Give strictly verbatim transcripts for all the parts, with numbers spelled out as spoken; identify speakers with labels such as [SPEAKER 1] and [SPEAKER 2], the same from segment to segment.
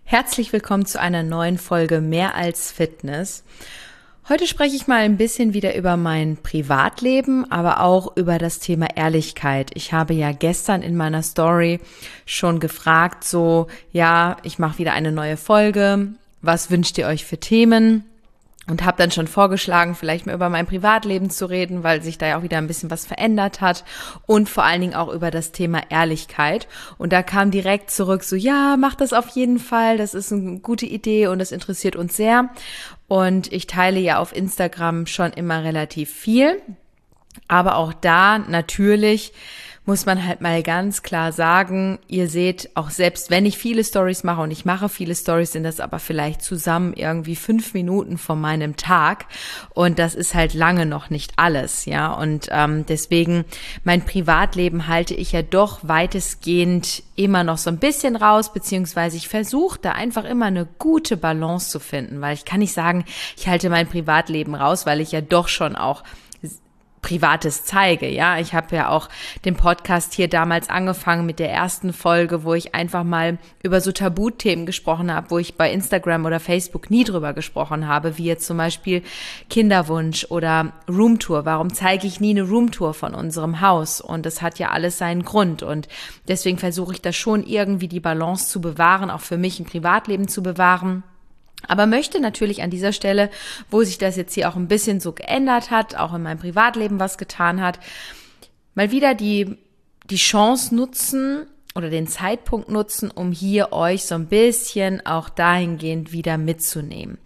[SPEAKER 1] Herzlich willkommen zu einer neuen Folge Mehr als Fitness. Heute spreche ich mal ein bisschen wieder über mein Privatleben, aber auch über das Thema Ehrlichkeit. Ich habe ja gestern in meiner Story schon gefragt, so, ja, ich mache wieder eine neue Folge. Was wünscht ihr euch für Themen? Und habe dann schon vorgeschlagen, vielleicht mal über mein Privatleben zu reden, weil sich da ja auch wieder ein bisschen was verändert hat und vor allen Dingen auch über das Thema Ehrlichkeit. Und da kam direkt zurück so, ja, mach das auf jeden Fall, das ist eine gute Idee und das interessiert uns sehr. Und ich teile ja auf Instagram schon immer relativ viel, aber auch da natürlich muss man halt mal ganz klar sagen, ihr seht, auch selbst wenn ich viele Stories mache und ich mache viele Stories, sind das aber vielleicht zusammen irgendwie fünf Minuten von meinem Tag und das ist halt lange noch nicht alles, ja, und ähm, deswegen mein Privatleben halte ich ja doch weitestgehend immer noch so ein bisschen raus, beziehungsweise ich versuche da einfach immer eine gute Balance zu finden, weil ich kann nicht sagen, ich halte mein Privatleben raus, weil ich ja doch schon auch Privates zeige, ja. Ich habe ja auch den Podcast hier damals angefangen mit der ersten Folge, wo ich einfach mal über so Tabuthemen gesprochen habe, wo ich bei Instagram oder Facebook nie drüber gesprochen habe, wie jetzt zum Beispiel Kinderwunsch oder Roomtour. Warum zeige ich nie eine Roomtour von unserem Haus? Und das hat ja alles seinen Grund und deswegen versuche ich da schon irgendwie die Balance zu bewahren, auch für mich ein Privatleben zu bewahren. Aber möchte natürlich an dieser Stelle, wo sich das jetzt hier auch ein bisschen so geändert hat, auch in meinem Privatleben was getan hat, mal wieder die, die Chance nutzen oder den Zeitpunkt nutzen, um hier euch so ein bisschen auch dahingehend wieder mitzunehmen.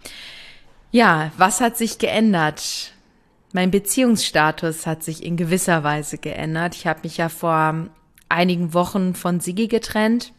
[SPEAKER 1] Ja, was hat sich geändert? Mein Beziehungsstatus hat sich in gewisser Weise geändert. Ich habe mich ja vor einigen Wochen von Sigi getrennt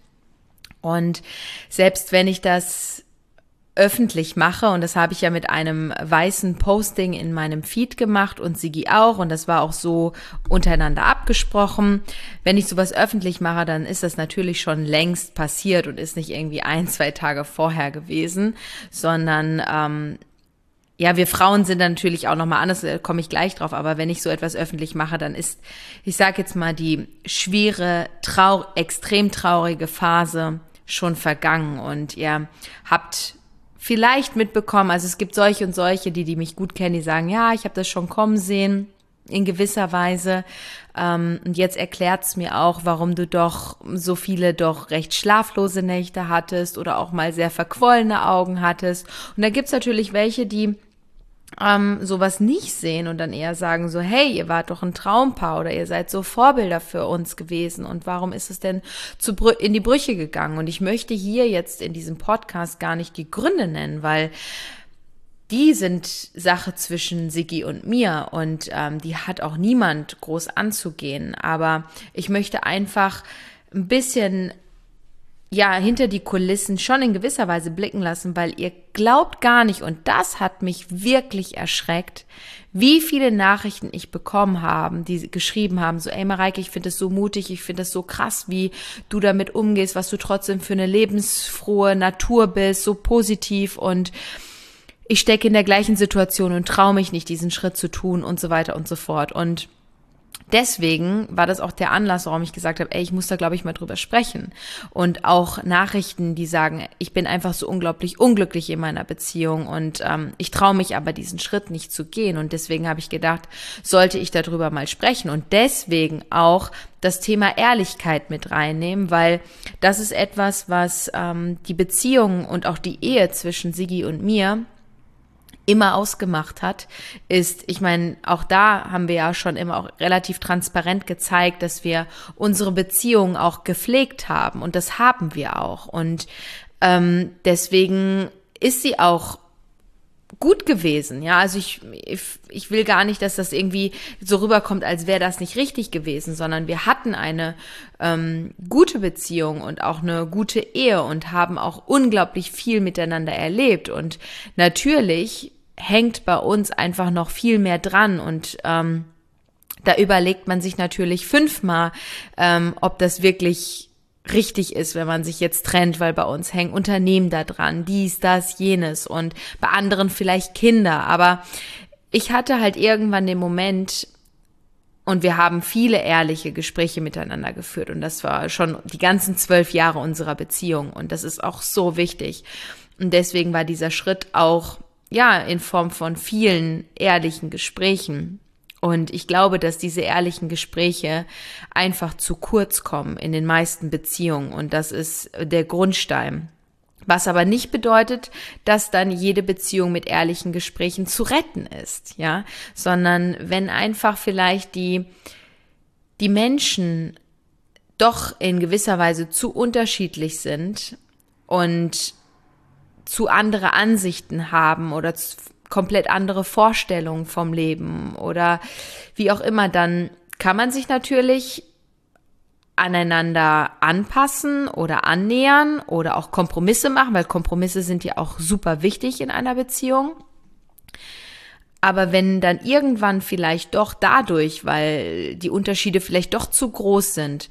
[SPEAKER 1] und selbst wenn ich das öffentlich mache, und das habe ich ja mit einem weißen Posting in meinem Feed gemacht und Sigi auch, und das war auch so untereinander abgesprochen. Wenn ich sowas öffentlich mache, dann ist das natürlich schon längst passiert und ist nicht irgendwie ein, zwei Tage vorher gewesen, sondern ähm, ja, wir Frauen sind dann natürlich auch nochmal anders, da komme ich gleich drauf, aber wenn ich so etwas öffentlich mache, dann ist, ich sage jetzt mal, die schwere, trau- extrem traurige Phase schon vergangen und ihr habt vielleicht mitbekommen, also es gibt solche und solche, die die mich gut kennen, die sagen, ja, ich habe das schon kommen sehen, in gewisser Weise. Ähm, und jetzt erklärt's mir auch, warum du doch so viele doch recht schlaflose Nächte hattest oder auch mal sehr verquollene Augen hattest. Und da gibt's natürlich welche, die ähm, sowas nicht sehen und dann eher sagen so, hey, ihr wart doch ein Traumpaar oder ihr seid so Vorbilder für uns gewesen und warum ist es denn zu Brü- in die Brüche gegangen? Und ich möchte hier jetzt in diesem Podcast gar nicht die Gründe nennen, weil die sind Sache zwischen Sigi und mir und ähm, die hat auch niemand groß anzugehen, aber ich möchte einfach ein bisschen ja, hinter die Kulissen schon in gewisser Weise blicken lassen, weil ihr glaubt gar nicht, und das hat mich wirklich erschreckt, wie viele Nachrichten ich bekommen habe, die geschrieben haben, so, ey Mareike, ich finde es so mutig, ich finde es so krass, wie du damit umgehst, was du trotzdem für eine lebensfrohe Natur bist, so positiv und ich stecke in der gleichen Situation und traue mich nicht, diesen Schritt zu tun und so weiter und so fort. Und deswegen war das auch der Anlass, warum ich gesagt habe, ey, ich muss da, glaube ich, mal drüber sprechen. Und auch Nachrichten, die sagen, ich bin einfach so unglaublich unglücklich in meiner Beziehung und ähm, ich traue mich aber, diesen Schritt nicht zu gehen. Und deswegen habe ich gedacht, sollte ich darüber mal sprechen und deswegen auch das Thema Ehrlichkeit mit reinnehmen, weil das ist etwas, was ähm, die Beziehung und auch die Ehe zwischen Sigi und mir immer ausgemacht hat, ist, ich meine, auch da haben wir ja schon immer auch relativ transparent gezeigt, dass wir unsere Beziehung auch gepflegt haben und das haben wir auch und ähm, deswegen ist sie auch gut gewesen, ja, also ich, ich, ich will gar nicht, dass das irgendwie so rüberkommt, als wäre das nicht richtig gewesen, sondern wir hatten eine ähm, gute Beziehung und auch eine gute Ehe und haben auch unglaublich viel miteinander erlebt und natürlich hängt bei uns einfach noch viel mehr dran und ähm, da überlegt man sich natürlich fünfmal, ähm, ob das wirklich richtig ist, wenn man sich jetzt trennt, weil bei uns hängen Unternehmen da dran, dies, das, jenes und bei anderen vielleicht Kinder. Aber ich hatte halt irgendwann den Moment, Und wir haben viele ehrliche Gespräche miteinander geführt. Und das war schon die ganzen zwölf Jahre unserer Beziehung. Und das ist auch so wichtig. Und deswegen war dieser Schritt auch, ja, in Form von vielen ehrlichen Gesprächen. Und ich glaube, dass diese ehrlichen Gespräche einfach zu kurz kommen in den meisten Beziehungen. Und das ist der Grundstein. Was aber nicht bedeutet, dass dann jede Beziehung mit ehrlichen Gesprächen zu retten ist, ja, sondern wenn einfach vielleicht die, die Menschen doch in gewisser Weise zu unterschiedlich sind und zu andere Ansichten haben oder zu, komplett andere Vorstellungen vom Leben oder wie auch immer, dann kann man sich natürlich aneinander anpassen oder annähern oder auch Kompromisse machen, weil Kompromisse sind ja auch super wichtig in einer Beziehung. Aber wenn dann irgendwann vielleicht doch dadurch, weil die Unterschiede vielleicht doch zu groß sind,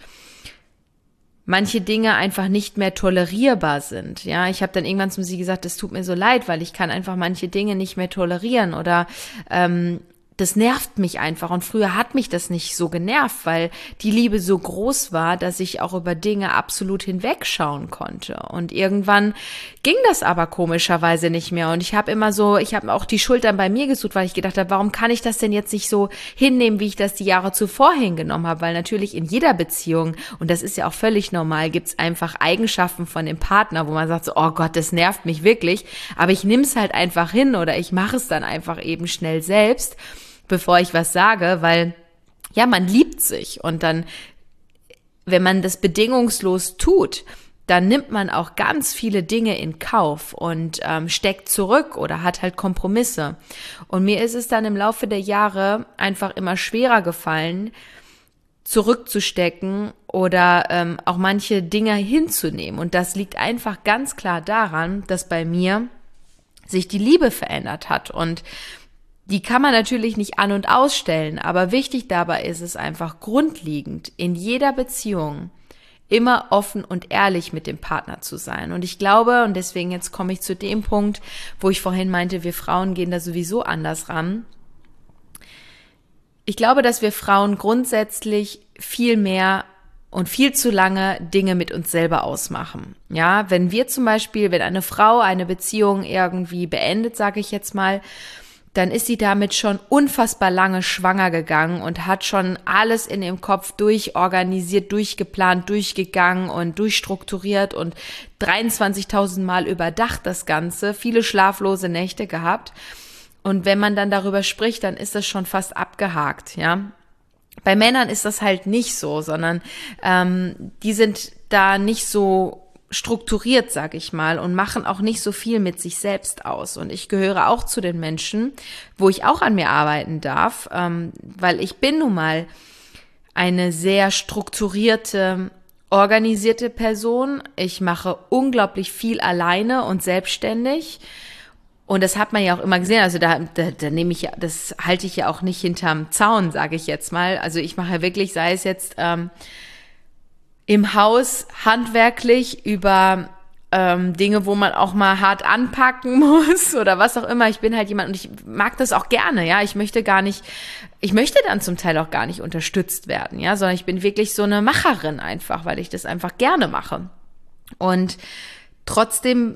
[SPEAKER 1] manche Dinge einfach nicht mehr tolerierbar sind. Ja, ich habe dann irgendwann zu sie gesagt, es tut mir so leid, weil ich kann einfach manche Dinge nicht mehr tolerieren oder ähm, das nervt mich einfach. Und früher hat mich das nicht so genervt, weil die Liebe so groß war, dass ich auch über Dinge absolut hinwegschauen konnte. Und irgendwann ging das aber komischerweise nicht mehr. Und ich habe immer so, ich habe auch die Schultern bei mir gesucht, weil ich gedacht habe, warum kann ich das denn jetzt nicht so hinnehmen, wie ich das die Jahre zuvor hingenommen habe? Weil natürlich in jeder Beziehung, und das ist ja auch völlig normal, gibt es einfach Eigenschaften von dem Partner, wo man sagt so, oh Gott, das nervt mich wirklich. Aber ich nehme es halt einfach hin oder ich mache es dann einfach eben schnell selbst, bevor ich was sage, weil ja, man liebt sich und dann, wenn man das bedingungslos tut, dann nimmt man auch ganz viele Dinge in Kauf und ähm, steckt zurück oder hat halt Kompromisse. Und mir ist es dann im Laufe der Jahre einfach immer schwerer gefallen, zurückzustecken oder ähm, auch manche Dinge hinzunehmen. Und das liegt einfach ganz klar daran, dass bei mir sich die Liebe verändert hat und die kann man natürlich nicht an- und ausstellen, aber wichtig dabei ist es einfach grundlegend in jeder Beziehung immer offen und ehrlich mit dem Partner zu sein. Und ich glaube, und deswegen jetzt komme ich zu dem Punkt, wo ich vorhin meinte, wir Frauen gehen da sowieso anders ran. Ich glaube, dass wir Frauen grundsätzlich viel mehr und viel zu lange Dinge mit uns selber ausmachen. Ja, wenn wir zum Beispiel, wenn eine Frau eine Beziehung irgendwie beendet, sage ich jetzt mal, dann ist sie damit schon unfassbar lange schwanger gegangen und hat schon alles in ihrem Kopf durchorganisiert, durchgeplant, durchgegangen und durchstrukturiert und dreiundzwanzigtausend Mal überdacht das Ganze, viele schlaflose Nächte gehabt. Und wenn man dann darüber spricht, dann ist das schon fast abgehakt, ja. Bei Männern ist das halt nicht so, sondern ähm, die sind da nicht so strukturiert, sag ich mal, und machen auch nicht so viel mit sich selbst aus. Und ich gehöre auch zu den Menschen, wo ich auch an mir arbeiten darf, ähm, weil ich bin nun mal eine sehr strukturierte, organisierte Person. Ich mache unglaublich viel alleine und selbstständig. Und das hat man ja auch immer gesehen. Also da, da, da nehme ich ja, das halte ich ja auch nicht hinterm Zaun, sage ich jetzt mal. Also ich mache ja wirklich, sei es jetzt ähm, im Haus handwerklich über ähm, Dinge, wo man auch mal hart anpacken muss oder was auch immer. Ich bin halt jemand und ich mag das auch gerne, ja. Ich möchte gar nicht, ich möchte dann zum Teil auch gar nicht unterstützt werden, ja, sondern ich bin wirklich so eine Macherin einfach, weil ich das einfach gerne mache. Und trotzdem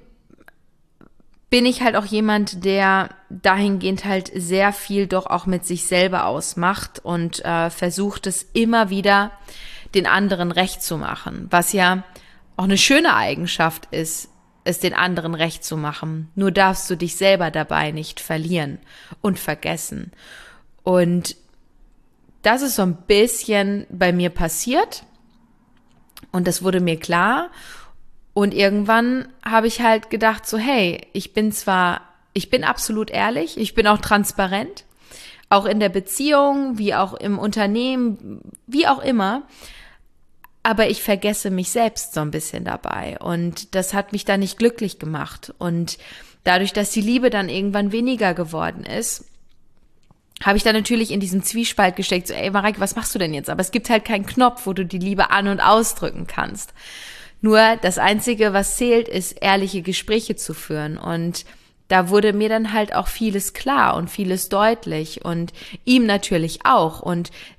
[SPEAKER 1] bin ich halt auch jemand, der dahingehend halt sehr viel doch auch mit sich selber ausmacht und äh, versucht es immer wieder den anderen recht zu machen, was ja auch eine schöne Eigenschaft ist, es den anderen recht zu machen. Nur darfst du dich selber dabei nicht verlieren und vergessen. Und das ist so ein bisschen bei mir passiert und das wurde mir klar. Und irgendwann habe ich halt gedacht so, hey, ich bin zwar, ich bin absolut ehrlich, ich bin auch transparent, auch in der Beziehung, wie auch im Unternehmen, wie auch immer, aber ich vergesse mich selbst so ein bisschen dabei und das hat mich dann nicht glücklich gemacht. Und dadurch, dass die Liebe dann irgendwann weniger geworden ist, habe ich dann natürlich in diesem Zwiespalt gesteckt, so, ey Mareike, was machst du denn jetzt? Aber es gibt halt keinen Knopf, wo du die Liebe an- und ausdrücken kannst. Nur das Einzige, was zählt, ist, ehrliche Gespräche zu führen. Und da wurde mir dann halt auch vieles klar und vieles deutlich und ihm natürlich auch. Und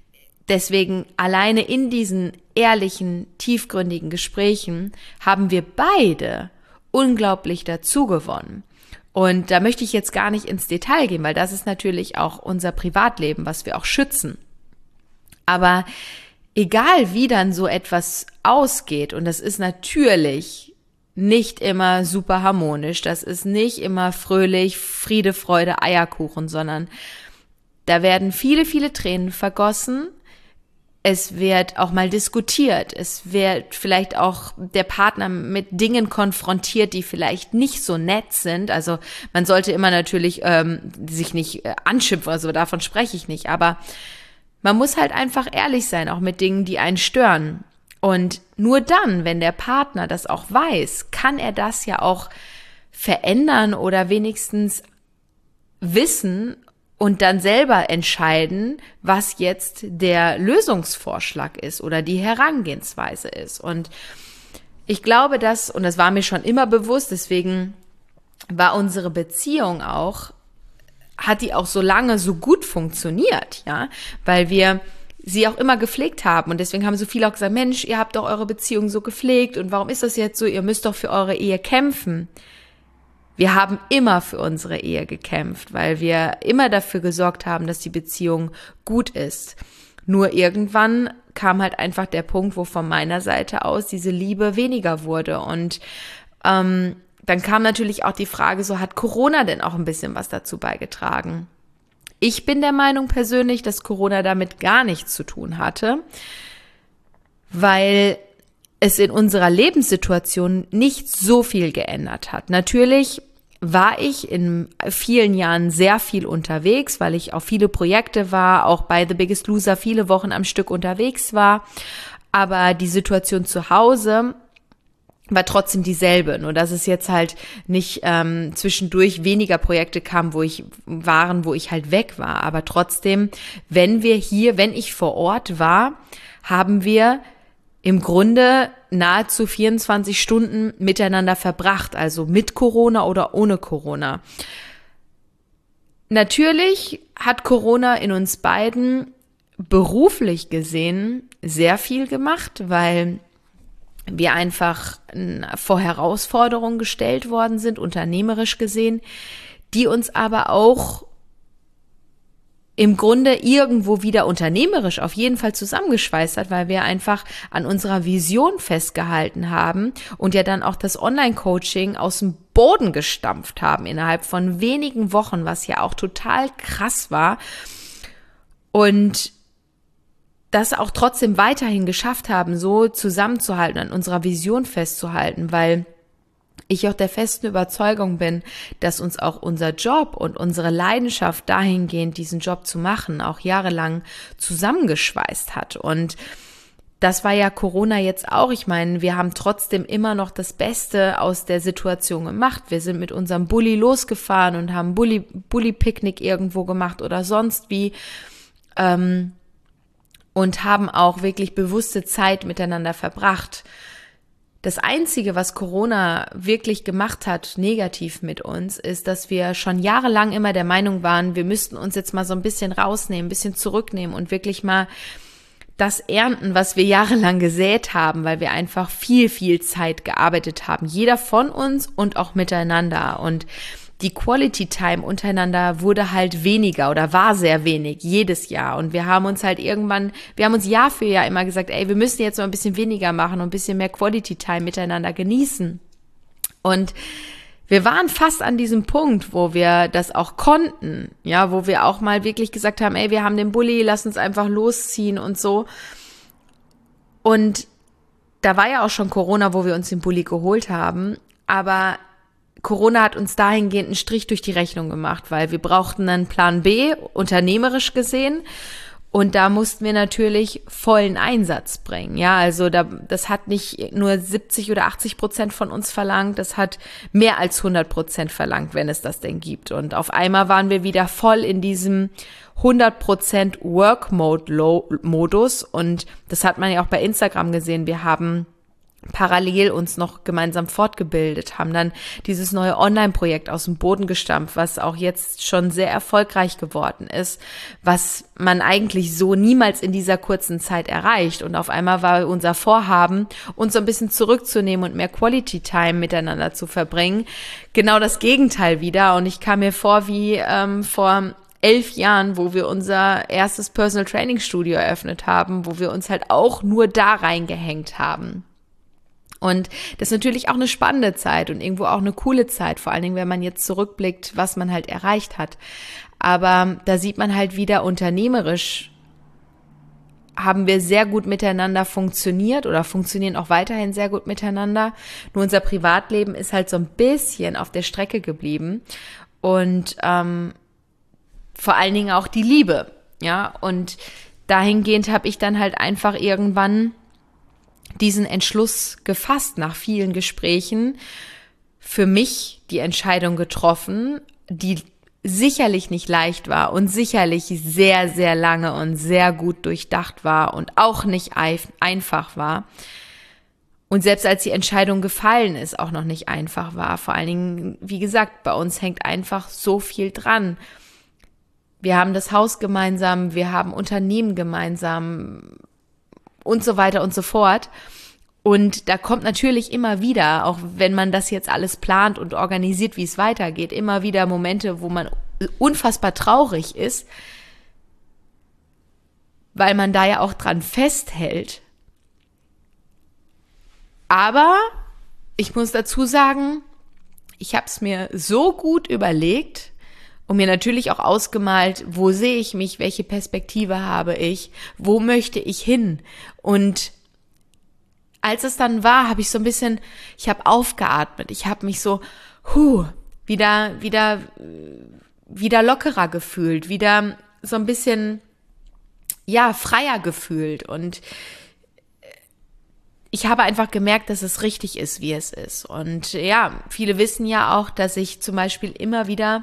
[SPEAKER 1] deswegen alleine in diesen ehrlichen, tiefgründigen Gesprächen haben wir beide unglaublich dazu gewonnen. Und da möchte ich jetzt gar nicht ins Detail gehen, weil das ist natürlich auch unser Privatleben, was wir auch schützen. Aber egal wie dann so etwas ausgeht, und das ist natürlich nicht immer super harmonisch, das ist nicht immer fröhlich, Friede, Freude, Eierkuchen, sondern da werden viele, viele Tränen vergossen. Es wird auch mal diskutiert. Es wird vielleicht auch der Partner mit Dingen konfrontiert, die vielleicht nicht so nett sind. Also man sollte immer natürlich ähm, sich nicht äh, anschimpfen, also davon spreche ich nicht. Aber man muss halt einfach ehrlich sein, auch mit Dingen, die einen stören. Und nur dann, wenn der Partner das auch weiß, kann er das ja auch verändern oder wenigstens wissen und dann selber entscheiden, was jetzt der Lösungsvorschlag ist oder die Herangehensweise ist. Und ich glaube, dass, und das war mir schon immer bewusst, deswegen war unsere Beziehung auch, hat die auch so lange so gut funktioniert, ja, weil wir sie auch immer gepflegt haben. Und deswegen haben so viele auch gesagt, Mensch, ihr habt doch eure Beziehung so gepflegt und warum ist das jetzt so? Ihr müsst doch für eure Ehe kämpfen. Wir haben immer für unsere Ehe gekämpft, weil wir immer dafür gesorgt haben, dass die Beziehung gut ist. Nur irgendwann kam halt einfach der Punkt, wo von meiner Seite aus diese Liebe weniger wurde. Und ähm, dann kam natürlich auch die Frage, so hat Corona denn auch ein bisschen was dazu beigetragen? Ich bin der Meinung persönlich, dass Corona damit gar nichts zu tun hatte, weil es in unserer Lebenssituation nicht so viel geändert hat. Natürlich war ich in vielen Jahren sehr viel unterwegs, weil ich auf viele Projekte war, auch bei The Biggest Loser viele Wochen am Stück unterwegs war. Aber die Situation zu Hause war trotzdem dieselbe, nur dass es jetzt halt nicht ähm, zwischendurch weniger Projekte kam, wo ich waren, wo ich halt weg war. Aber trotzdem, wenn wir hier, wenn ich vor Ort war, haben wir im Grunde nahezu vierundzwanzig Stunden miteinander verbracht, also mit Corona oder ohne Corona. Natürlich hat Corona in uns beiden beruflich gesehen sehr viel gemacht, weil wir einfach vor Herausforderungen gestellt worden sind, unternehmerisch gesehen, die uns aber auch im Grunde irgendwo wieder unternehmerisch auf jeden Fall zusammengeschweißt hat, weil wir einfach an unserer Vision festgehalten haben und ja dann auch das Online-Coaching aus dem Boden gestampft haben innerhalb von wenigen Wochen, was ja auch total krass war. Und das auch trotzdem weiterhin geschafft haben, so zusammenzuhalten, an unserer Vision festzuhalten, weil ich auch der festen Überzeugung bin, dass uns auch unser Job und unsere Leidenschaft dahingehend, diesen Job zu machen, auch jahrelang zusammengeschweißt hat. Und das war ja Corona jetzt auch. Ich meine, wir haben trotzdem immer noch das Beste aus der Situation gemacht. Wir sind mit unserem Bulli losgefahren und haben Bulli, Bulli-Picknick irgendwo gemacht oder sonst wie. Ähm, und haben auch wirklich bewusste Zeit miteinander verbracht. Das Einzige, was Corona wirklich gemacht hat, negativ mit uns, ist, dass wir schon jahrelang immer der Meinung waren, wir müssten uns jetzt mal so ein bisschen rausnehmen, ein bisschen zurücknehmen und wirklich mal das ernten, was wir jahrelang gesät haben, weil wir einfach viel, viel Zeit gearbeitet haben. Jeder von uns und auch miteinander. Und die Quality Time untereinander wurde halt weniger oder war sehr wenig jedes Jahr. Und wir haben uns halt irgendwann, wir haben uns Jahr für Jahr immer gesagt, ey, wir müssen jetzt mal ein bisschen weniger machen und ein bisschen mehr Quality Time miteinander genießen. Und wir waren fast an diesem Punkt, wo wir das auch konnten, ja, wo wir auch mal wirklich gesagt haben, ey, wir haben den Bulli, lass uns einfach losziehen und so. Und da war ja auch schon Corona, wo wir uns den Bulli geholt haben, aber Corona hat uns dahingehend einen Strich durch die Rechnung gemacht, weil wir brauchten einen Plan B, unternehmerisch gesehen. Und da mussten wir natürlich vollen Einsatz bringen. Ja, also da, das hat nicht nur siebzig oder achtzig Prozent von uns verlangt, das hat mehr als hundert Prozent verlangt, wenn es das denn gibt. Und auf einmal waren wir wieder voll in diesem hundert Prozent Work-Mode-Modus. Und das hat man ja auch bei Instagram gesehen. Wir haben parallel uns noch gemeinsam fortgebildet, haben dann dieses neue Online-Projekt aus dem Boden gestampft, was auch jetzt schon sehr erfolgreich geworden ist, was man eigentlich so niemals in dieser kurzen Zeit erreicht. Und auf einmal war unser Vorhaben, uns so ein bisschen zurückzunehmen und mehr Quality Time miteinander zu verbringen, genau das Gegenteil wieder. Und ich kam mir vor wie ähm, vor elf Jahren, wo wir unser erstes Personal Training Studio eröffnet haben, wo wir uns halt auch nur da reingehängt haben. Und das ist natürlich auch eine spannende Zeit und irgendwo auch eine coole Zeit, vor allen Dingen, wenn man jetzt zurückblickt, was man halt erreicht hat. Aber da sieht man halt wieder, unternehmerisch haben wir sehr gut miteinander funktioniert oder funktionieren auch weiterhin sehr gut miteinander. Nur unser Privatleben ist halt so ein bisschen auf der Strecke geblieben und ähm, vor allen Dingen auch die Liebe, ja. Und dahingehend habe ich dann halt einfach irgendwann diesen Entschluss gefasst, nach vielen Gesprächen, für mich die Entscheidung getroffen, die sicherlich nicht leicht war und sicherlich sehr, sehr lange und sehr gut durchdacht war und auch nicht einfach war. Und selbst als die Entscheidung gefallen ist, auch noch nicht einfach war. Vor allen Dingen, wie gesagt, bei uns hängt einfach so viel dran. Wir haben das Haus gemeinsam, wir haben Unternehmen gemeinsam und so weiter und so fort. Und da kommt natürlich immer wieder, auch wenn man das jetzt alles plant und organisiert, wie es weitergeht, immer wieder Momente, wo man unfassbar traurig ist, weil man da ja auch dran festhält. Aber ich muss dazu sagen, ich habe es mir so gut überlegt und mir natürlich auch ausgemalt, wo sehe ich mich, welche Perspektive habe ich, wo möchte ich hin. Und als es dann war, habe ich so ein bisschen, ich habe aufgeatmet, ich habe mich so, huh, wieder, wieder, wieder lockerer gefühlt, wieder so ein bisschen, ja, freier gefühlt. Und ich habe einfach gemerkt, dass es richtig ist, wie es ist. Und ja, viele wissen ja auch, dass ich zum Beispiel immer wieder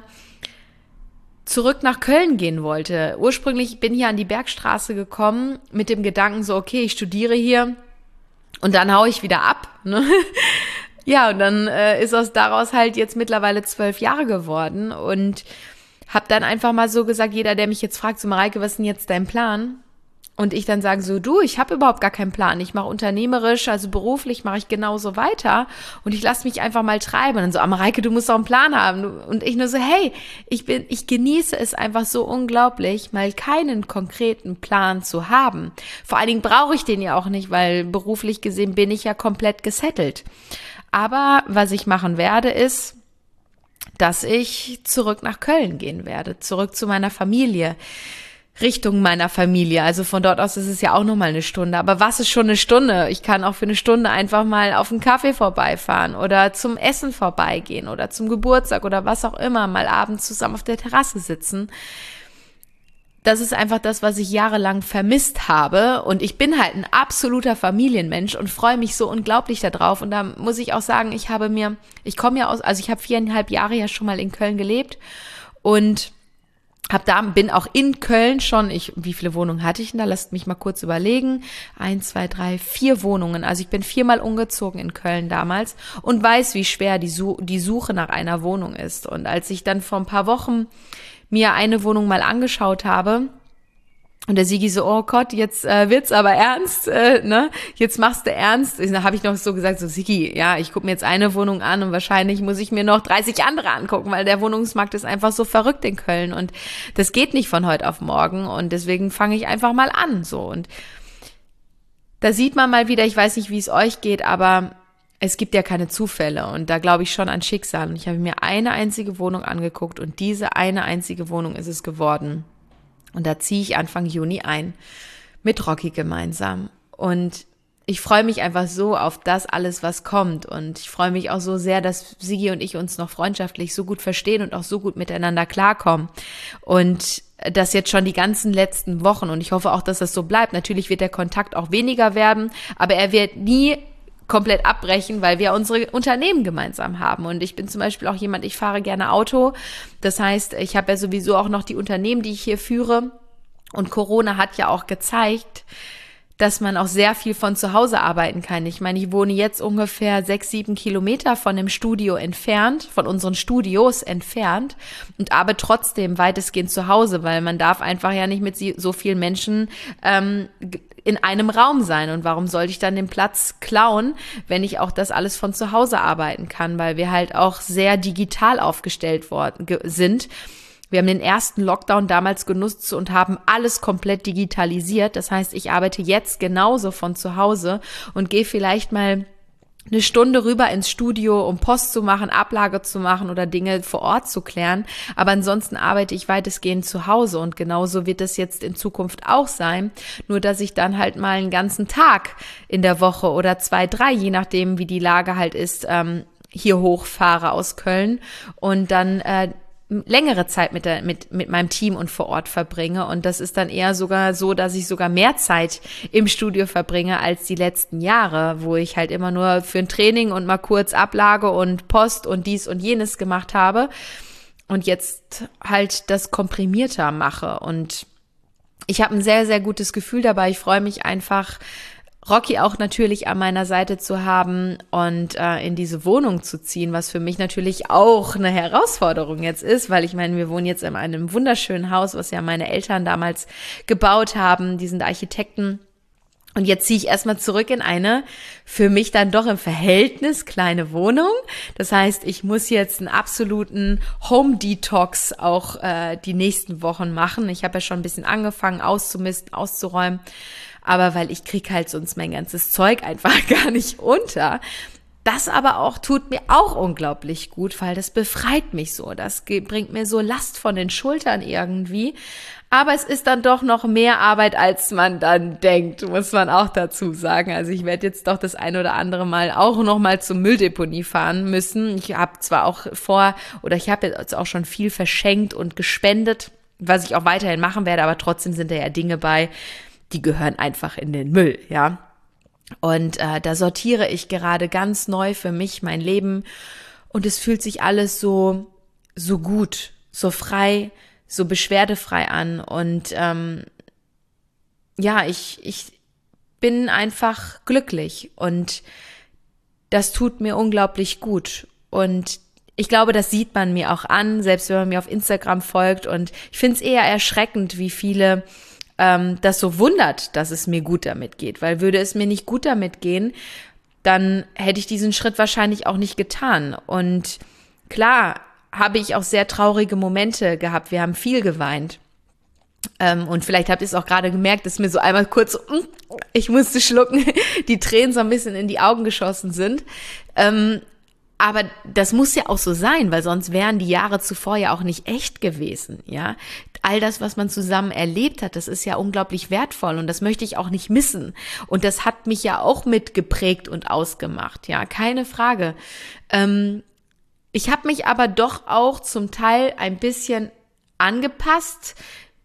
[SPEAKER 1] zurück nach Köln gehen wollte. Ursprünglich bin ich hier an die Bergstraße gekommen mit dem Gedanken so, okay, ich studiere hier und dann hau ich wieder ab. Ne? Ja, und dann äh, ist aus daraus halt jetzt mittlerweile zwölf Jahre geworden und habe dann einfach mal so gesagt, jeder, der mich jetzt fragt, so Mareike, was ist denn jetzt dein Plan? Und ich dann sage so, du, ich habe überhaupt gar keinen Plan. Ich mache unternehmerisch, also beruflich mache ich genauso weiter und ich lasse mich einfach mal treiben. Und dann so, ah, Mareike, du musst auch einen Plan haben. Und ich nur so, hey, ich bin, ich genieße es einfach so unglaublich, mal keinen konkreten Plan zu haben. Vor allen Dingen brauche ich den ja auch nicht, weil beruflich gesehen bin ich ja komplett gesettelt. Aber was ich machen werde, ist, dass ich zurück nach Köln gehen werde, zurück zu meiner Familie. Richtung meiner Familie. Also von dort aus ist es ja auch nochmal eine Stunde. Aber was ist schon eine Stunde? Ich kann auch für eine Stunde einfach mal auf einen Kaffee vorbeifahren oder zum Essen vorbeigehen oder zum Geburtstag oder was auch immer, mal abends zusammen auf der Terrasse sitzen. Das ist einfach das, was ich jahrelang vermisst habe. Und ich bin halt ein absoluter Familienmensch und freue mich so unglaublich darauf. Und da muss ich auch sagen, ich habe mir, ich komme ja aus, also ich habe viereinhalb Jahre ja schon mal in Köln gelebt und Hab da, bin auch in Köln schon, ich, wie viele Wohnungen hatte ich denn da? Lasst mich mal kurz überlegen. Eins, zwei, drei, vier Wohnungen. Also ich bin viermal umgezogen in Köln damals und weiß, wie schwer die, Su- die Suche nach einer Wohnung ist. Und als ich dann vor ein paar Wochen mir eine Wohnung mal angeschaut habe, und der Sigi so, oh Gott, jetzt äh, wird's aber ernst, äh, ne? Jetzt machst du ernst. Da habe ich noch so gesagt, so Sigi, ja, ich gucke mir jetzt eine Wohnung an und wahrscheinlich muss ich mir noch dreißig andere angucken, weil der Wohnungsmarkt ist einfach so verrückt in Köln und das geht nicht von heute auf morgen und deswegen fange ich einfach mal an, so. Und da sieht man mal wieder, ich weiß nicht, wie es euch geht, aber es gibt ja keine Zufälle und da glaube ich schon an Schicksal. Und ich habe mir eine einzige Wohnung angeguckt und diese eine einzige Wohnung ist es geworden. Und da ziehe ich Anfang Juni ein, mit Rocky gemeinsam. Und ich freue mich einfach so auf das alles, was kommt. Und ich freue mich auch so sehr, dass Sigi und ich uns noch freundschaftlich so gut verstehen und auch so gut miteinander klarkommen. Und das jetzt schon die ganzen letzten Wochen. Und ich hoffe auch, dass das so bleibt. Natürlich wird der Kontakt auch weniger werden, aber er wird nie komplett abbrechen, weil wir unsere Unternehmen gemeinsam haben. Und ich bin zum Beispiel auch jemand, ich fahre gerne Auto. Das heißt, ich habe ja sowieso auch noch die Unternehmen, die ich hier führe. Und Corona hat ja auch gezeigt, dass man auch sehr viel von zu Hause arbeiten kann. Ich meine, ich wohne jetzt ungefähr sechs, sieben Kilometer von dem Studio entfernt, von unseren Studios entfernt und arbeite trotzdem weitestgehend zu Hause, weil man darf einfach ja nicht mit so vielen Menschen ähm, in einem Raum sein. Und warum sollte ich dann den Platz klauen, wenn ich auch das alles von zu Hause arbeiten kann, weil wir halt auch sehr digital aufgestellt worden ge- sind. Wir haben den ersten Lockdown damals genutzt und haben alles komplett digitalisiert. Das heißt, ich arbeite jetzt genauso von zu Hause und gehe vielleicht mal eine Stunde rüber ins Studio, um Post zu machen, Ablage zu machen oder Dinge vor Ort zu klären. Aber ansonsten arbeite ich weitestgehend zu Hause und genauso wird es jetzt in Zukunft auch sein. Nur, dass ich dann halt mal einen ganzen Tag in der Woche oder zwei, drei, je nachdem, wie die Lage halt ist, ähm, hier hochfahre aus Köln und dann äh, längere Zeit mit, der, mit, mit meinem Team und vor Ort verbringe. Und das ist dann eher sogar so, dass ich sogar mehr Zeit im Studio verbringe als die letzten Jahre, wo ich halt immer nur für ein Training und mal kurz Ablage und Post und dies und jenes gemacht habe und jetzt halt das komprimierter mache. Und ich habe ein sehr, sehr gutes Gefühl dabei. Ich freue mich einfach, Rocky auch natürlich an meiner Seite zu haben und äh, in diese Wohnung zu ziehen, was für mich natürlich auch eine Herausforderung jetzt ist, weil ich meine, wir wohnen jetzt in einem wunderschönen Haus, was ja meine Eltern damals gebaut haben, die sind Architekten. Und jetzt ziehe ich erstmal zurück in eine für mich dann doch im Verhältnis kleine Wohnung. Das heißt, ich muss jetzt einen absoluten Home-Detox auch äh, die nächsten Wochen machen. Ich habe ja schon ein bisschen angefangen auszumisten, auszuräumen. Aber weil ich krieg halt sonst mein ganzes Zeug einfach gar nicht unter. Das aber auch tut mir auch unglaublich gut, weil das befreit mich so. Das bringt mir so Last von den Schultern irgendwie. Aber es ist dann doch noch mehr Arbeit, als man dann denkt, muss man auch dazu sagen. Also ich werde jetzt doch das ein oder andere Mal auch noch mal zur Mülldeponie fahren müssen. Ich habe zwar auch vor, oder ich habe jetzt auch schon viel verschenkt und gespendet, was ich auch weiterhin machen werde, aber trotzdem sind da ja Dinge bei, die gehören einfach in den Müll, ja. Und äh, da sortiere ich gerade ganz neu für mich mein Leben und es fühlt sich alles so so gut, so frei, so beschwerdefrei an und ähm, ja, ich ich bin einfach glücklich und das tut mir unglaublich gut und ich glaube, das sieht man mir auch an, selbst wenn man mir auf Instagram folgt und ich finde es eher erschreckend, wie viele ähm, das so wundert, dass es mir gut damit geht, weil würde es mir nicht gut damit gehen, dann hätte ich diesen Schritt wahrscheinlich auch nicht getan. Und klar habe ich auch sehr traurige Momente gehabt, wir haben viel geweint. Ähm, und vielleicht habt ihr es auch gerade gemerkt, dass mir so einmal kurz, ich musste schlucken, die Tränen so ein bisschen in die Augen geschossen sind. Ähm, Aber das muss ja auch so sein, weil sonst wären die Jahre zuvor ja auch nicht echt gewesen, ja. All das, was man zusammen erlebt hat, das ist ja unglaublich wertvoll und das möchte ich auch nicht missen. Und das hat mich ja auch mitgeprägt und ausgemacht, ja, keine Frage. Ähm, ich habe mich aber doch auch zum Teil ein bisschen angepasst,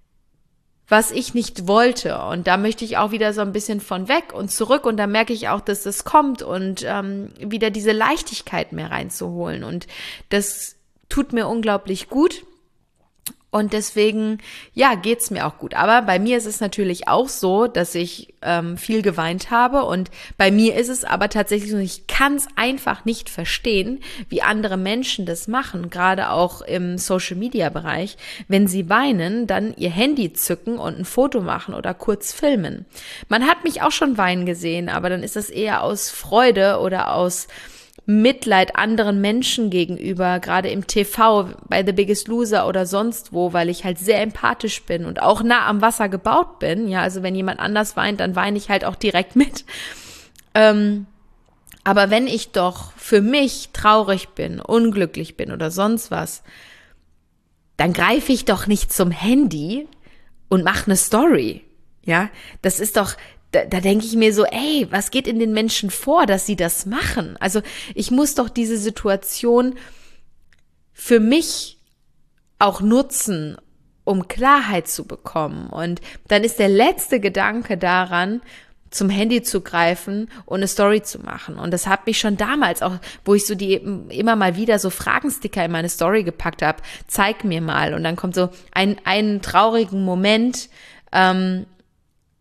[SPEAKER 1] was ich nicht wollte. Und da möchte ich auch wieder so ein bisschen von weg und zurück. Und da merke ich auch, dass das kommt und ähm, wieder diese Leichtigkeit mehr reinzuholen. Und das tut mir unglaublich gut. Und deswegen, ja, geht's mir auch gut. Aber bei mir ist es natürlich auch so, dass ich ähm, viel geweint habe. Und bei mir ist es aber tatsächlich so, ich kann es einfach nicht verstehen, wie andere Menschen das machen, gerade auch im Social-Media-Bereich. Wenn sie weinen, dann ihr Handy zücken und ein Foto machen oder kurz filmen. Man hat mich auch schon weinen gesehen, aber dann ist das eher aus Freude oder aus Mitleid anderen Menschen gegenüber, gerade im T V, bei The Biggest Loser oder sonst wo, weil ich halt sehr empathisch bin und auch nah am Wasser gebaut bin. Ja, also wenn jemand anders weint, dann weine ich halt auch direkt mit. Ähm, aber wenn ich doch für mich traurig bin, unglücklich bin oder sonst was, dann greife ich doch nicht zum Handy und mache eine Story. Ja, das ist doch Da, da denke ich mir so, ey, was geht in den Menschen vor, dass sie das machen? Also ich muss doch diese Situation für mich auch nutzen, um Klarheit zu bekommen. Und dann ist der letzte Gedanke daran, zum Handy zu greifen und eine Story zu machen. Und das hat mich schon damals auch, wo ich so die immer mal wieder so Fragensticker in meine Story gepackt habe, zeig mir mal. Und dann kommt so ein, einen traurigen Moment, ähm,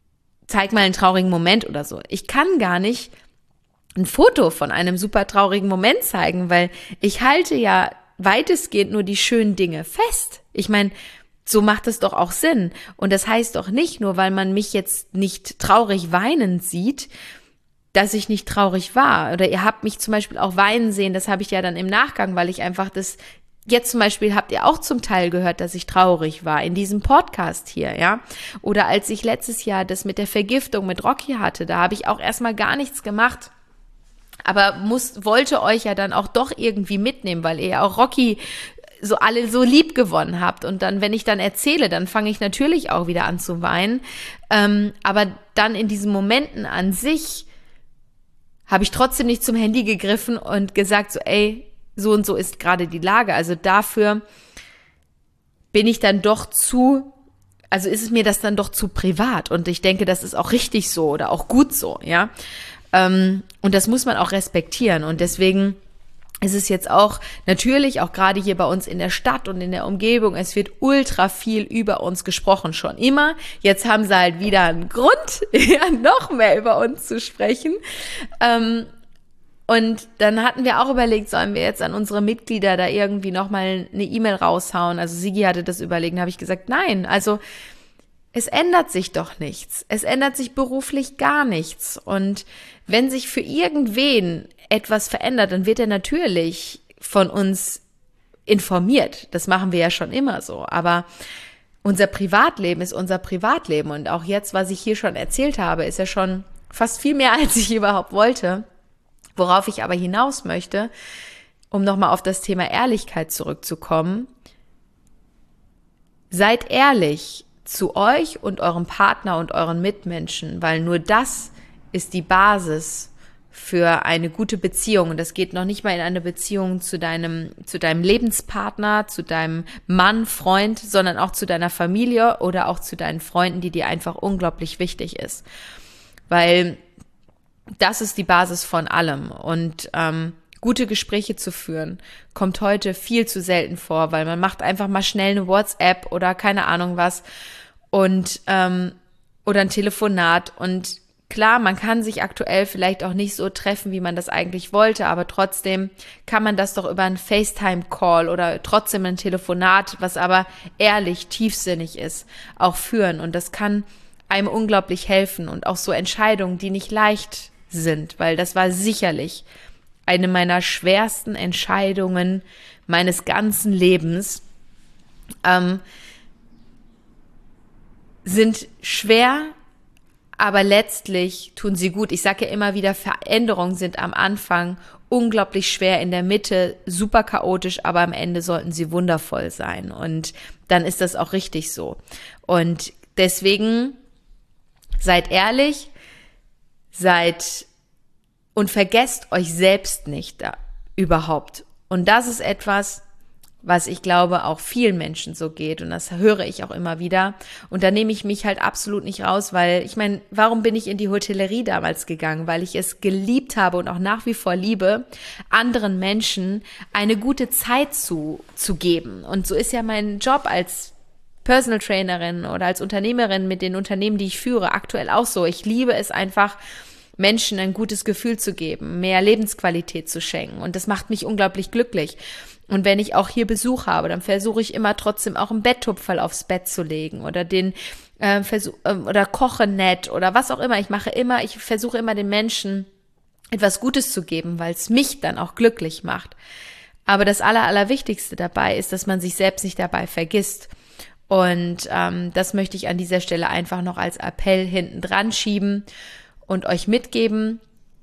[SPEAKER 1] zeig mal einen traurigen Moment oder so. Ich kann gar nicht ein Foto von einem super traurigen Moment zeigen, weil ich halte ja weitestgehend nur die schönen Dinge fest. Ich meine, so macht es doch auch Sinn. Und das heißt doch nicht, nur weil man mich jetzt nicht traurig weinend sieht, dass ich nicht traurig war. Oder ihr habt mich zum Beispiel auch weinen sehen, das habe ich ja dann im Nachgang, weil ich einfach das, jetzt zum Beispiel habt ihr auch zum Teil gehört, dass ich traurig war, in diesem Podcast hier, ja. Oder als ich letztes Jahr das mit der Vergiftung mit Rocky hatte, da habe ich auch erstmal gar nichts gemacht. Aber muss, wollte euch ja dann auch doch irgendwie mitnehmen, weil ihr ja auch Rocky so alle so lieb gewonnen habt. Und dann, wenn ich dann erzähle, dann fange ich natürlich auch wieder an zu weinen. Ähm, aber dann in diesen Momenten an sich habe ich trotzdem nicht zum Handy gegriffen und gesagt so, ey, so und so ist gerade die Lage. Also dafür bin ich dann doch zu, also ist es mir das dann doch zu privat. Und ich denke, das ist auch richtig so oder auch gut so, ja. Ähm, und das muss man auch respektieren. Und deswegen ist es jetzt auch natürlich, auch gerade hier bei uns in der Stadt und in der Umgebung, es wird ultra viel über uns gesprochen, schon immer. Jetzt haben sie halt wieder einen Grund, ja, noch mehr über uns zu sprechen. Ähm, und dann hatten wir auch überlegt, sollen wir jetzt an unsere Mitglieder da irgendwie nochmal eine E-Mail raushauen? Also Sigi hatte das überlegt, da habe ich gesagt, nein, also es ändert sich doch nichts. Es ändert sich beruflich gar nichts. Und wenn sich für irgendwen etwas verändert, dann wird er natürlich von uns informiert. Das machen wir ja schon immer so. Aber unser Privatleben ist unser Privatleben. Und auch jetzt, was ich hier schon erzählt habe, ist ja schon fast viel mehr, als ich überhaupt wollte. Worauf ich aber hinaus möchte, um nochmal auf das Thema Ehrlichkeit zurückzukommen. Seid ehrlich zu euch und eurem Partner und euren Mitmenschen, weil nur das ist die Basis für eine gute Beziehung. Und das geht noch nicht mal in eine Beziehung zu deinem, zu deinem Lebenspartner, zu deinem Mann, Freund, sondern auch zu deiner Familie oder auch zu deinen Freunden, die dir einfach unglaublich wichtig ist. Weil das ist die Basis von allem. Und ähm, gute Gespräche zu führen, kommt heute viel zu selten vor, weil man macht einfach mal schnell eine WhatsApp oder keine Ahnung was und ähm, oder ein Telefonat. Und klar, man kann sich aktuell vielleicht auch nicht so treffen, wie man das eigentlich wollte, aber trotzdem kann man das doch über einen FaceTime-Call oder trotzdem ein Telefonat, was aber ehrlich, tiefsinnig ist, auch führen. Und das kann einem unglaublich helfen und auch so Entscheidungen, die nicht leicht sind, weil das war sicherlich eine meiner schwersten Entscheidungen meines ganzen Lebens, ähm, sind schwer, aber letztlich tun sie gut. Ich sage ja immer wieder, Veränderungen sind am Anfang unglaublich schwer, in der Mitte super chaotisch, aber am Ende sollten sie wundervoll sein. Und dann ist das auch richtig so. Und deswegen seid ehrlich, seid und vergesst euch selbst nicht da überhaupt. Und das ist etwas, was ich glaube auch vielen Menschen so geht. Und das höre ich auch immer wieder. Und da nehme ich mich halt absolut nicht raus, weil ich meine, warum bin ich in die Hotellerie damals gegangen? Weil ich es geliebt habe und auch nach wie vor liebe, anderen Menschen eine gute Zeit zu, zu geben. Und so ist ja mein Job als Personal Trainerin oder als Unternehmerin mit den Unternehmen, die ich führe, aktuell auch so. Ich liebe es einfach, Menschen ein gutes Gefühl zu geben, mehr Lebensqualität zu schenken. Und das macht mich unglaublich glücklich. Und wenn ich auch hier Besuch habe, dann versuche ich immer trotzdem auch einen Betttupferl aufs Bett zu legen oder den äh, Versuch, äh, oder koche nett oder was auch immer. Ich mache immer, ich versuche immer den Menschen etwas Gutes zu geben, weil es mich dann auch glücklich macht. Aber das Aller, Allerwichtigste dabei ist, dass man sich selbst nicht dabei vergisst. Und ähm, das möchte ich an dieser Stelle einfach noch als Appell hinten dran schieben und euch mitgeben.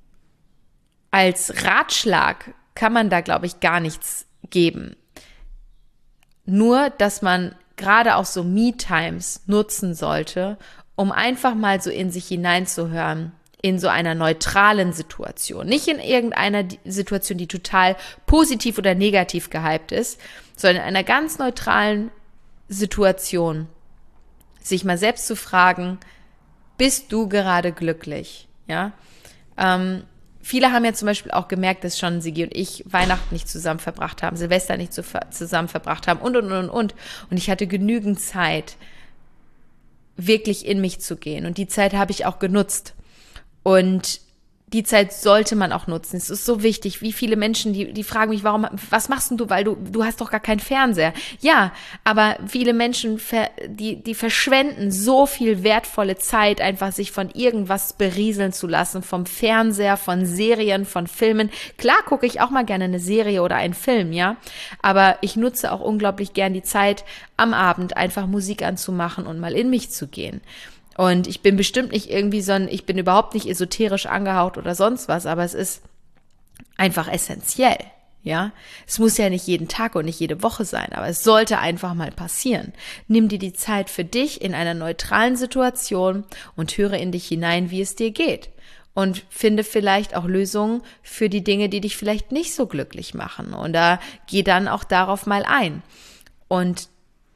[SPEAKER 1] Als Ratschlag kann man da, glaube ich, gar nichts geben. Nur, dass man gerade auch so Me-Times nutzen sollte, um einfach mal so in sich hineinzuhören, in so einer neutralen Situation. Nicht in irgendeiner Situation, die total positiv oder negativ gehypt ist, sondern in einer ganz neutralen Situation. Sich mal selbst zu fragen, bist du gerade glücklich? Ja, ähm, viele haben ja zum Beispiel auch gemerkt, dass schon Sigi und ich Weihnachten nicht zusammen verbracht haben, Silvester nicht zusammen verbracht haben und, und, und, und. Und ich hatte genügend Zeit, wirklich in mich zu gehen. Und die Zeit habe ich auch genutzt. Und die Zeit sollte man auch nutzen. Es ist so wichtig, wie viele Menschen, die, die fragen mich, warum, was machst denn du, weil du, du hast doch gar keinen Fernseher. Ja, aber viele Menschen, ver, die, die verschwenden so viel wertvolle Zeit, einfach sich von irgendwas berieseln zu lassen, vom Fernseher, von Serien, von Filmen. Klar gucke ich auch mal gerne eine Serie oder einen Film, ja, aber ich nutze auch unglaublich gern die Zeit am Abend, einfach Musik anzumachen und mal in mich zu gehen. Und ich bin bestimmt nicht irgendwie so ein, ich bin überhaupt nicht esoterisch angehaucht oder sonst was, aber es ist einfach essentiell, ja. Es muss ja nicht jeden Tag und nicht jede Woche sein, aber es sollte einfach mal passieren. Nimm dir die Zeit für dich in einer neutralen Situation und höre in dich hinein, wie es dir geht. Und finde vielleicht auch Lösungen für die Dinge, die dich vielleicht nicht so glücklich machen. Und da geh dann auch darauf mal ein. Und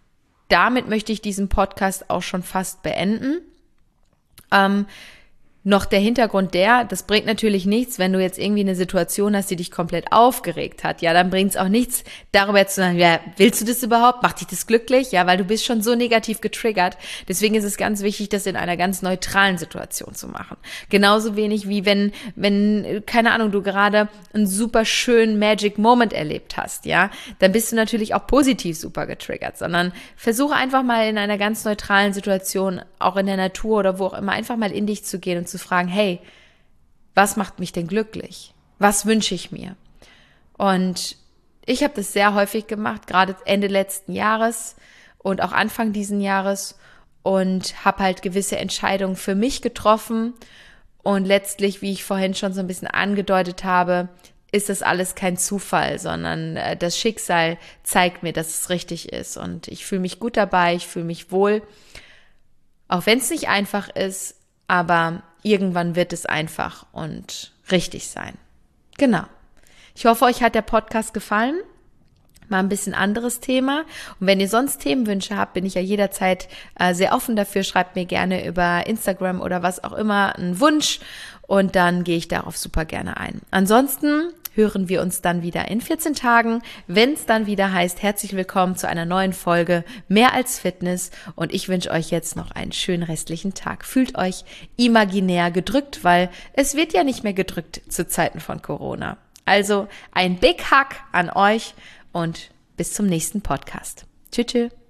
[SPEAKER 1] damit möchte ich diesen Podcast auch schon fast beenden. Ähm, noch der Hintergrund der, das bringt natürlich nichts, wenn du jetzt irgendwie eine Situation hast, die dich komplett aufgeregt hat. Ja, dann bringt es auch nichts, darüber zu sagen, ja, willst du das überhaupt? Macht dich das glücklich? Ja, weil du bist schon so negativ getriggert. Deswegen ist es ganz wichtig, das in einer ganz neutralen Situation zu machen. Genauso wenig wie wenn, wenn, keine Ahnung, du gerade einen super schönen Magic Moment erlebt hast, ja, dann bist du natürlich auch positiv super getriggert, sondern versuche einfach mal in einer ganz neutralen Situation, auch in der Natur oder wo auch immer, einfach mal in dich zu gehen und zu fragen, hey, was macht mich denn glücklich? Was wünsche ich mir? Und ich habe das sehr häufig gemacht, gerade Ende letzten Jahres und auch Anfang diesen Jahres und habe halt gewisse Entscheidungen für mich getroffen und letztlich, wie ich vorhin schon so ein bisschen angedeutet habe, ist das alles kein Zufall, sondern äh, das Schicksal zeigt mir, dass es richtig ist und ich fühle mich gut dabei, ich fühle mich wohl, auch wenn es nicht einfach ist, aber irgendwann wird es einfach und richtig sein. Genau. Ich hoffe, euch hat der Podcast gefallen. Mal ein bisschen anderes Thema. Und wenn ihr sonst Themenwünsche habt, bin ich ja jederzeit äh, sehr offen dafür. Schreibt mir gerne über Instagram oder was auch immer einen Wunsch und dann gehe ich darauf super gerne ein. Ansonsten hören wir uns dann wieder in vierzehn Tagen, wenn es dann wieder heißt, herzlich willkommen zu einer neuen Folge Mehr als Fitness und ich wünsche euch jetzt noch einen schönen restlichen Tag. Fühlt euch imaginär gedrückt, weil es wird ja nicht mehr gedrückt zu Zeiten von Corona. Also ein Big Hug an euch und bis zum nächsten Podcast. Tschüss, tschüss.